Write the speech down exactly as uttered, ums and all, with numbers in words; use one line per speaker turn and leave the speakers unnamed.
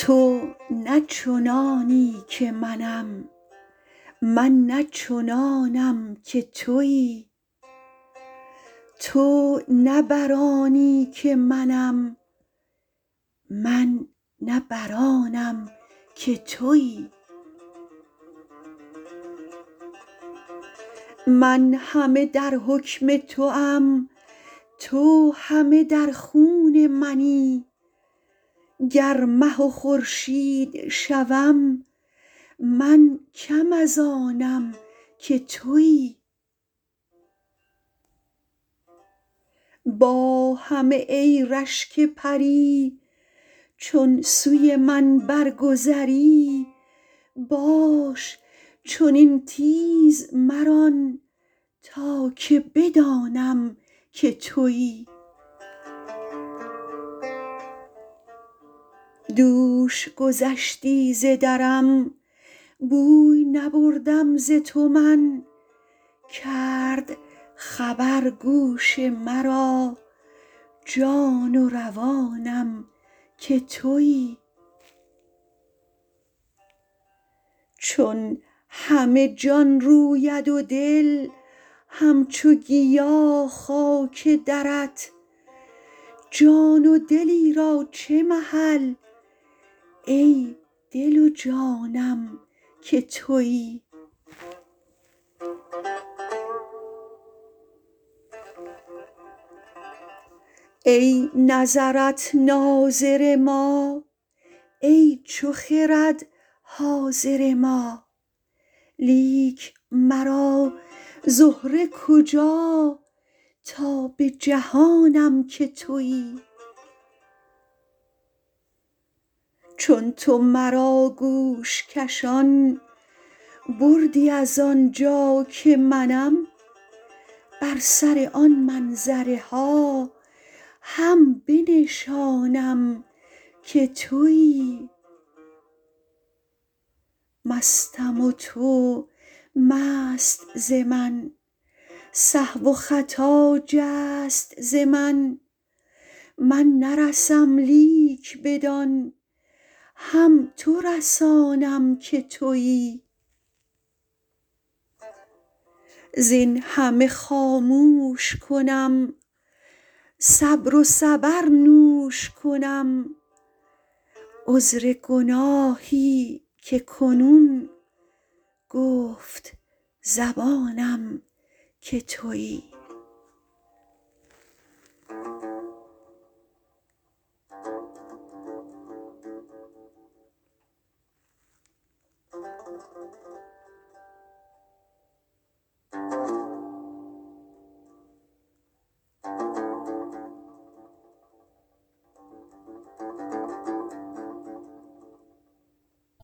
تو نه چنانی که منم، من نه چنانم که تویی. تو نه بر آنی که منم، من نه بر آنم که تویی. من همه در حکم توام، تو همه در خون منی. گر مه و خورشید شوم، من کم از آنم که تویی. با همه ای رشک پری، چون سوی من برگذری. باش چنین تیز مران، تا که بدانم که تویی. دوش گذشتی ز درم، بوی نبردم ز تو من. کرد خبر گوش مرا، جان و روانم که تویی. چون همه جان روید و دل، همچو گیا خاک درت. جان و دلی را چه محل، ای دل و جانم که تویی. ای نظرت ناظر ما، ای چو خرد حاضر ما. لیک مرا زهره کجا، تا به جهانم که تویی. چون تو مرا گوش کشان، بردی از آن جا که منم. بر سر آن منظره ها، هم بنشانم که تویی. مستم و تو مست ز من، سهو و خطا جست ز من. من نرسم لیک بدان، هم تو رسانم که تویی. زین همه خاموش کنم، صبر و صبر نوش کنم. عذر گناهی که کنون، گفت زبانم که تویی.